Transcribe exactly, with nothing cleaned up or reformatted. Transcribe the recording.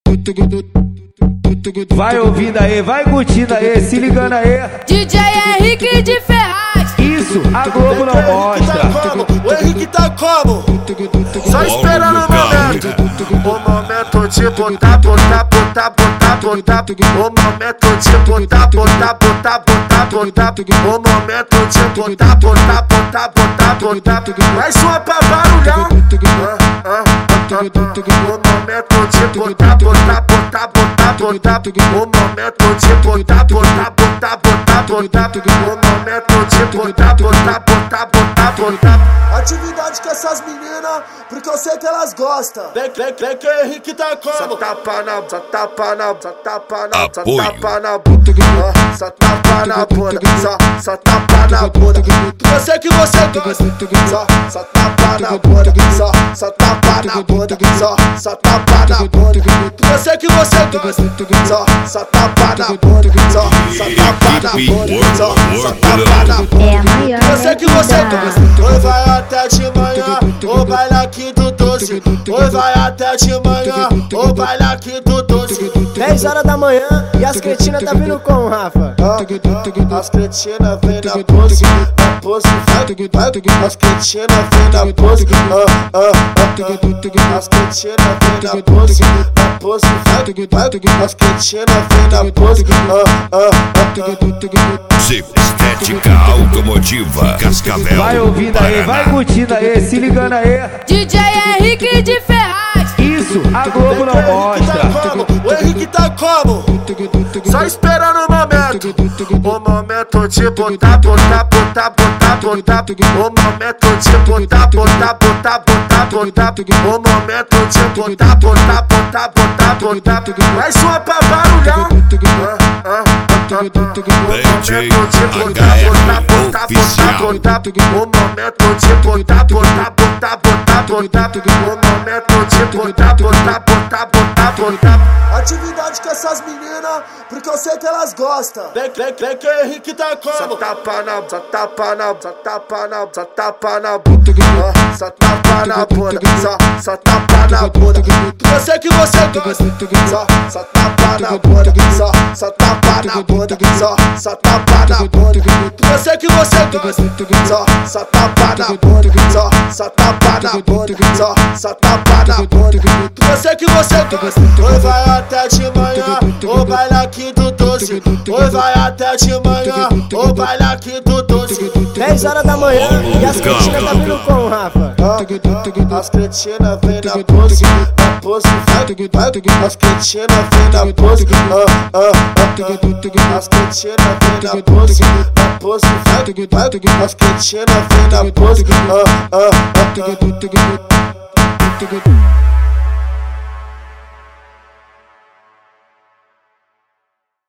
Vai ouvindo aí, vai curtindo aí, se ligando aí. D J Henrique de Ferraz. Isso, a Globo não mostra. O Henrique tá como? Só esperando o momento. O momento de botar, botar, botar, botar, botar. O momento de botar, botar, botar, botar, botar. O momento de botar, botar, botar, botar, botar. Mais uma pra barulhar. O momento de botar, botar, botar, botar, botar. O momento de botar, botar, botar, botar, botar. O momento de botar, botar, botar, botar, botar. Atividade com essas meninas, porque eu sei que elas gostam. Vem, vem, vem que o Henrique tá como? Só tapa na, só tapa na, só tapa na, só tapa na bunda. Só tapa na bunda, só, só tapa na bunda. Eu sei que você gosta. Só, só tapa na bunda, só, só tapa na bunda, só, só tapa na bunda. Eu sei que você gosta. Só, só tapa na bunda, só, só tapa na bunda, só, só tapa na bunda. Eu sei que você gosta. Oi, vai até de manhã, o baile aqui do doce. Oi, vai até de manhã, o baile aqui do doce. dez horas da manhã e as cretinas tá vindo com, Rafa? Ah, as cretinas vem na pose, na pose, vai, vai. As cretinas vem na pose, ah, ah, ah. As cretinas vem na pose, na pose, vai, vai. As cretinas vem na pose, ah, ah, ah. Estética automotiva Cascavel. Vai ouvindo aí, vai curtindo aí, se ligando aí. D J Henrique de Ferraz. Isso, a Globo não mostra. O Henrique tá como? Só esperando o momento. O momento de botar, botar, botar, botar, botar. O momento de botar, botar, botar, botar, botar. O momento de botar, botar, botar, botar, botar. Mais uma pra barulhar. D J H F Oficial. O momento de botar, botar, botar, botar, botar. O momento de botar, botar, botar, botar, botar. Atividade com essas meninas, porque eu sei que elas gostam. Vem, vem, vem que o Henrique tá como? Só tapa na, só tapa na, só tapa na, só tapa na bunda. Só tapa na bunda, só, só tapa na bunda. Eu sei que você gosta. Só, só tapa na bunda, só, só tapa na bunda, só, só tapa na bunda. Eu sei que você gosta. Só, só tapa na bunda, só, só tapa na bunda, só, só tapa na bunda. Eu sei que você gosta. Oi, vai até de manhã, o baile aqui do doce. Oi, vai até de manhã, o baile aqui do doce. dez horas da manhã e as cretinas tá vindo com, Rafa? Ah, as cretinas vem na pose, na pose, vai, vai. As cretinas vem na pose, ah, ah, ah. As cretinas vem na pose, na pose, vai, vai. As cretinas vem na pose, ah, ah, ah.